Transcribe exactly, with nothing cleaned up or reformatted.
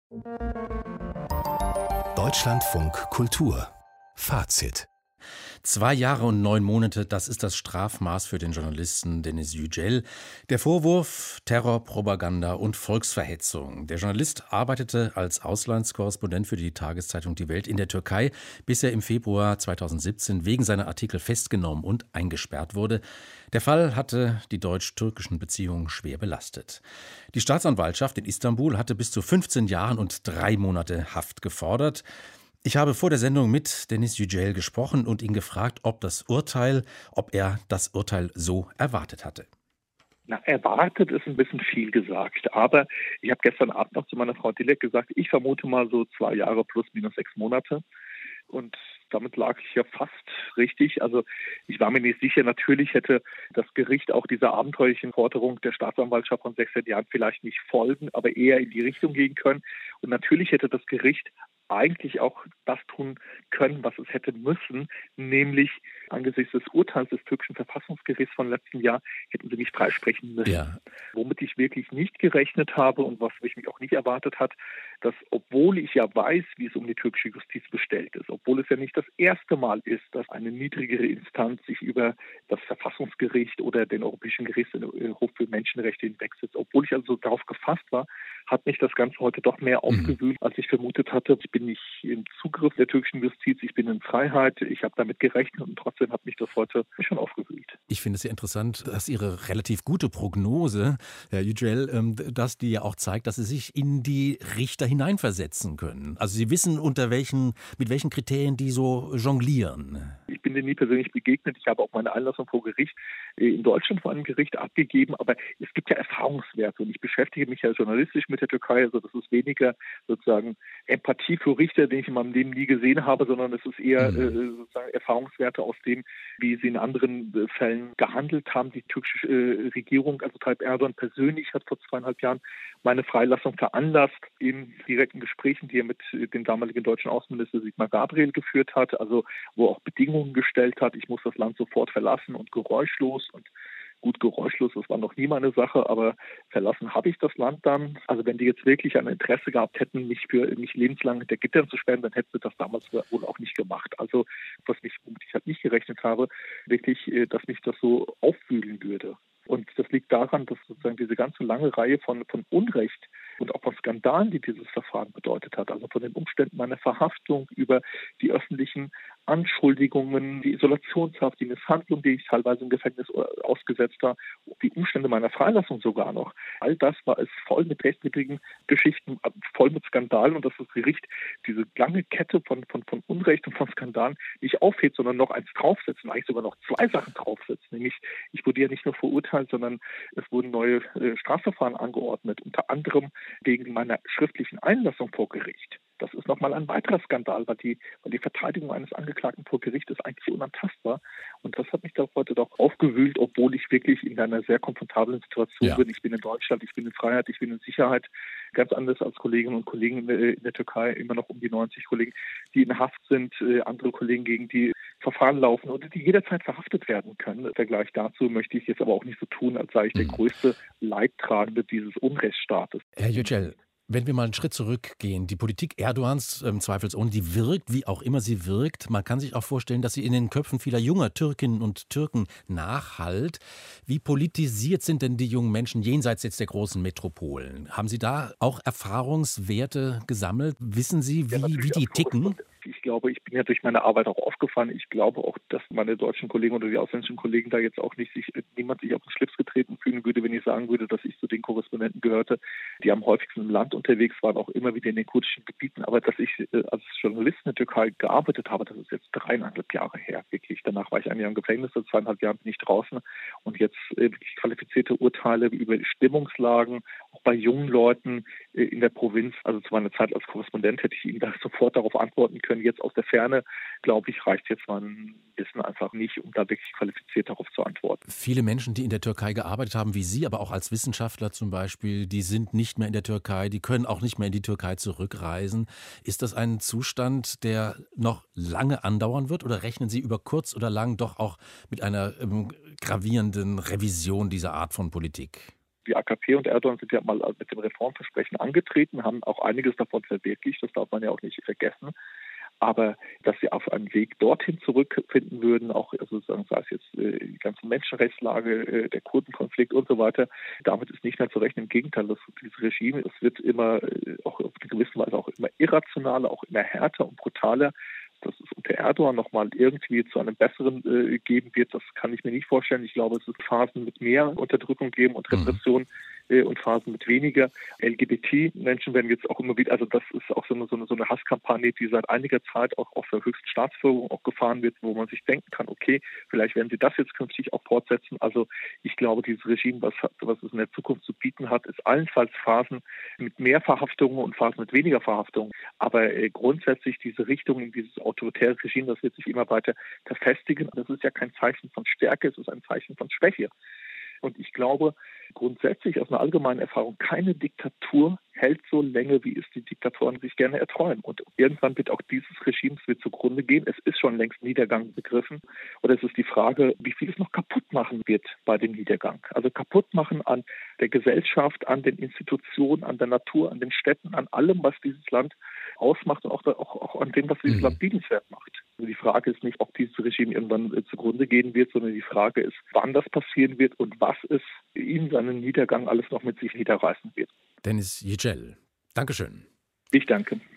Deutschlandfunk Kultur Fazit. Zwei Jahre und neun Monate, das ist das Strafmaß für den Journalisten Deniz Yücel. Der Vorwurf Terror, Propaganda und Volksverhetzung. Der Journalist arbeitete als Auslandskorrespondent für die Tageszeitung Die Welt in der Türkei, bis er im Februar zweitausendsiebzehn wegen seiner Artikel festgenommen und eingesperrt wurde. Der Fall hatte die deutsch-türkischen Beziehungen schwer belastet. Die Staatsanwaltschaft in Istanbul hatte bis zu fünfzehn Jahren und drei Monate Haft gefordert. Ich habe vor der Sendung mit Deniz Yücel gesprochen und ihn gefragt, ob das Urteil, ob er das Urteil so erwartet hatte. Na, erwartet ist ein bisschen viel gesagt, aber ich habe gestern Abend noch zu meiner Frau Dilek gesagt, ich vermute mal so zwei Jahre plus minus sechs Monate und damit lag ich ja fast richtig. Also ich war mir nicht sicher, natürlich hätte das Gericht auch dieser abenteuerlichen Forderung der Staatsanwaltschaft von sechzehn Jahren vielleicht nicht folgen, aber eher in die Richtung gehen können. Und natürlich hätte das Gericht eigentlich auch das tun können, was es hätte müssen, nämlich angesichts des Urteils des türkischen Verfassungsgerichts von letztem Jahr hätten sie mich freisprechen müssen. Ja. Womit ich wirklich nicht gerechnet habe und was mich auch nicht erwartet hat, dass obwohl ich ja weiß, wie es um die türkische Justiz bestellt ist, obwohl es ja nicht das erste Mal ist, dass eine niedrigere Instanz sich über das Verfassungsgericht oder den Europäischen Gerichtshof für Menschenrechte hinwegsetzt, obwohl ich also darauf gefasst war, hat mich das Ganze heute doch mehr aufgewühlt, als ich vermutet hatte. Ich bin nicht im Zugriff der türkischen Justiz, ich bin in Freiheit, ich habe damit gerechnet und trotzdem hat mich das heute schon aufgewühlt. Ich finde es sehr interessant, dass Ihre relativ gute Prognose, Herr Yücel, dass die ja auch zeigt, dass Sie sich in die Richter hineinversetzen können. Also Sie wissen, unter welchen, mit welchen Kriterien die so jonglieren. Ich bin denen nie persönlich begegnet. Ich habe auch meine Einlassung vor Gericht in Deutschland vor einem Gericht abgegeben. Aber es gibt ja Erfahrungswerte und ich beschäftige mich ja journalistisch mit der Türkei. Also das ist weniger sozusagen Empathie für Richter, den ich in meinem Leben nie gesehen habe, sondern es ist eher mhm. äh, sozusagen Erfahrungswerte aus dem, wie sie in anderen äh, Fällen gehandelt haben. Die türkische äh, Regierung, also Tayyip Erdogan persönlich, hat vor zweieinhalb Jahren meine Freilassung veranlasst in direkten Gesprächen, die er mit dem damaligen deutschen Außenminister Sigmar Gabriel geführt hat, also wo er auch Bedingungen gestellt hat. Ich muss das Land sofort verlassen und geräuschlos und Gut, geräuschlos, das war noch nie meine Sache, aber verlassen habe ich das Land dann. Also wenn die jetzt wirklich ein Interesse gehabt hätten, mich für mich lebenslang hinter Gittern zu sperren, dann hätten sie das damals wohl auch nicht gemacht. Also was mich, womit ich halt nicht gerechnet habe, wirklich, dass mich das so aufwühlen würde. Und das liegt daran, dass sozusagen diese ganze lange Reihe von, von Unrecht und auch von Skandalen, die dieses Verfahren bedeutet hat, also von den Umständen meiner Verhaftung über die öffentlichen Anschuldigungen, die Isolationshaft, die Misshandlung, die ich teilweise im Gefängnis ausgesetzt war, die Umstände meiner Freilassung sogar noch. All das war es voll mit rechtswidrigen Geschichten, voll mit Skandalen und dass das Gericht diese lange Kette von, von, von Unrecht und von Skandalen nicht aufhebt, sondern noch eins draufsetzt und eigentlich sogar noch zwei Sachen draufsetzt. Nämlich, ich wurde ja nicht nur verurteilt, sondern es wurden neue äh, Strafverfahren angeordnet, unter anderem wegen meiner schriftlichen Einlassung vor Gericht. Das ist nochmal ein weiterer Skandal, weil die, weil die Verteidigung eines Angeklagten vor Gericht ist eigentlich unantastbar. Und das hat mich da heute doch aufgewühlt, obwohl ich wirklich in einer sehr komfortablen Situation ja. bin. Ich bin in Deutschland, ich bin in Freiheit, ich bin in Sicherheit. Ganz anders als Kolleginnen und Kollegen in der Türkei, immer noch um die neunzig Kollegen, die in Haft sind, andere Kollegen, gegen die Verfahren laufen oder die jederzeit verhaftet werden können. Im Vergleich dazu möchte ich jetzt aber auch nicht so tun, als sei ich der größte Leidtragende dieses Unrechtsstaates. Herr Yücel, wenn wir mal einen Schritt zurückgehen, die Politik Erdogans, ähm, zweifelsohne, die wirkt, wie auch immer sie wirkt. Man kann sich auch vorstellen, dass sie in den Köpfen vieler junger Türkinnen und Türken nachhallt. Wie politisiert sind denn die jungen Menschen jenseits jetzt der großen Metropolen? Haben Sie da auch Erfahrungswerte gesammelt? Wissen Sie, wie, ja, wie die ticken? Ich glaube, ich bin ja durch meine Arbeit auch aufgefallen. Ich glaube auch, dass meine deutschen Kollegen oder die ausländischen Kollegen da jetzt auch nicht sich, niemand sich auf den Schlips getreten fühlen würde, wenn ich sagen würde, dass ich zu den Korrespondenten gehörte, die am häufigsten im Land unterwegs waren, auch immer wieder in den kurdischen Gebieten. Aber dass ich als Journalist in der Türkei gearbeitet habe, das ist jetzt dreieinhalb Jahre her, wirklich. Danach war ich ein Jahr im Gefängnis, seit zweieinhalb Jahren bin ich draußen. Und jetzt wirklich qualifizierte Urteile über Stimmungslagen, auch bei jungen Leuten in der Provinz. Also zu meiner Zeit als Korrespondent hätte ich Ihnen da sofort darauf antworten können. Jetzt aus der Ferne, glaube ich, reicht jetzt mein Wissen einfach nicht, um da wirklich qualifiziert darauf zu antworten. Viele Menschen, die in der Türkei gearbeitet haben, wie Sie, aber auch als Wissenschaftler zum Beispiel, die sind nicht mehr in der Türkei, die können auch nicht mehr in die Türkei zurückreisen. Ist das ein Zustand, der noch lange andauern wird oder rechnen Sie über kurz oder lang doch auch mit einer ähm, gravierenden Revision dieser Art von Politik? die A K P und Erdogan sind ja mal mit dem Reformversprechen angetreten, haben auch einiges davon verwirklicht, das darf man ja auch nicht vergessen. Aber dass sie auf einen Weg dorthin zurückfinden würden, auch also sozusagen, sei es jetzt äh, die ganze Menschenrechtslage, äh, der Kurdenkonflikt und so weiter, damit ist nicht mehr zu rechnen. Im Gegenteil, das, dieses Regime, es wird immer, äh, auch auf eine gewisse Weise auch immer irrationaler, auch immer härter und brutaler. Dass es unter Erdogan nochmal irgendwie zu einem besseren äh, geben wird, das kann ich mir nicht vorstellen. Ich glaube, es wird Phasen mit mehr Unterdrückung geben und Repression mhm. äh, und Phasen mit weniger. L G B T-Menschen werden jetzt auch immer wieder, also das ist auch so eine, so eine, so eine Hasskampagne, die seit einiger Zeit auch auf der höchsten Staatsführung auch gefahren wird, wo man sich denken kann, okay, vielleicht werden sie das jetzt künftig auch fortsetzen. Also ich glaube, dieses Regime, was, was es in der Zukunft zu bieten hat, ist allenfalls Phasen mit mehr Verhaftungen und Phasen mit weniger Verhaftungen. Aber äh, grundsätzlich diese Richtung in dieses autoritäre Regime, das wird sich immer weiter verfestigen. Das ist ja kein Zeichen von Stärke, es ist ein Zeichen von Schwäche. Und ich glaube grundsätzlich aus einer allgemeinen Erfahrung, keine Diktatur hält so lange, wie es die Diktatoren sich gerne erträumen. Und irgendwann wird auch dieses Regime wird zugrunde gehen. Es ist schon längst Niedergang begriffen. Oder es ist die Frage, wie viel es noch kaputt machen wird bei dem Niedergang. Also kaputt machen an der Gesellschaft, an den Institutionen, an der Natur, an den Städten, an allem, was dieses Land ausmacht und auch, auch, auch an dem, was dieses mhm. Land liebenswert macht. Also die Frage ist nicht, ob dieses Regime irgendwann äh, zugrunde gehen wird, sondern die Frage ist, wann das passieren wird und was es in seinen Niedergang alles noch mit sich niederreißen wird. Denis Yücel, Dankeschön. Ich danke.